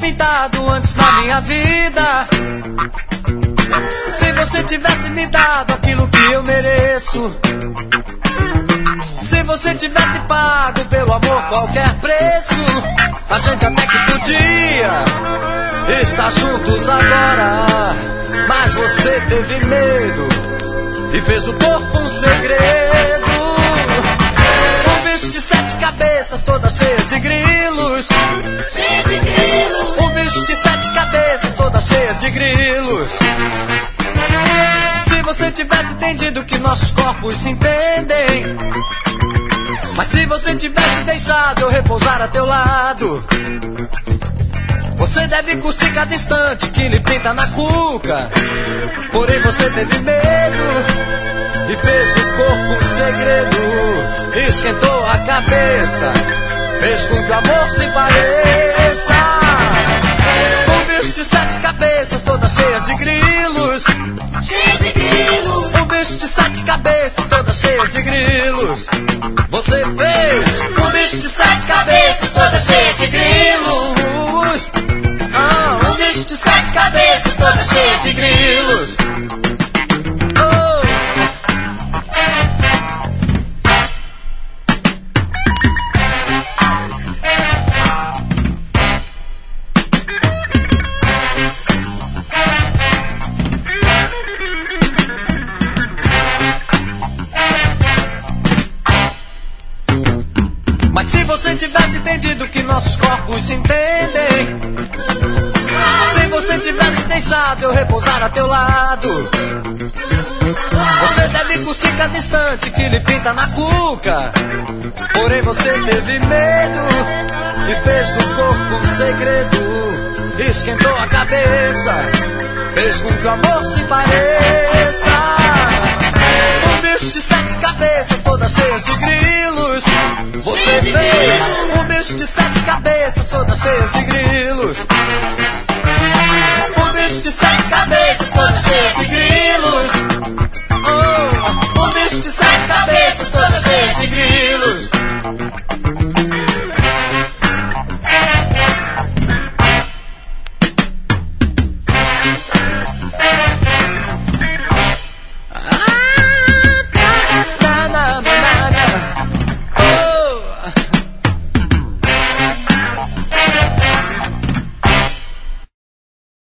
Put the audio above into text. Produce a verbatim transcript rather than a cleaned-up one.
pintado antes na minha vida. Se você tivesse me dado aquilo que eu mereço, se você tivesse pago pelo amor qualquer preço, a gente até que podia estar juntos agora. Mas você teve medo e fez do corpo um segredo. Um bicho de sete cabeças, todas cheias de grilos. Cheia de grilos. Um bicho de sete cabeças, todas cheias de grilos. Se você tivesse entendido que nossos corpos se entendem, mas se você tivesse deixado eu repousar a teu lado, você deve curtir cada instante que lhe pinta na cuca. Porém você teve medo e fez do corpo um segredo. Esquentou a cabeça, fez com que o amor se pareça. Um bicho de sete cabeças, todas cheias de grilos. Cheia de grilos. Um bicho de sete cabeças, todas cheias de grilos. Você fez um bicho de sete cabeças, todas cheias de grilos. Ah, um bicho de sete cabeças, todas cheias de grilos. Oh. Mas se você tivesse entendido que nossos corpos se entendem, se você tivesse deixado eu repousar a teu lado, você deve curtir cada instante que lhe pinta na cuca. Porém você teve medo e fez do corpo um segredo. Esquentou a cabeça, fez com que o amor se pareça.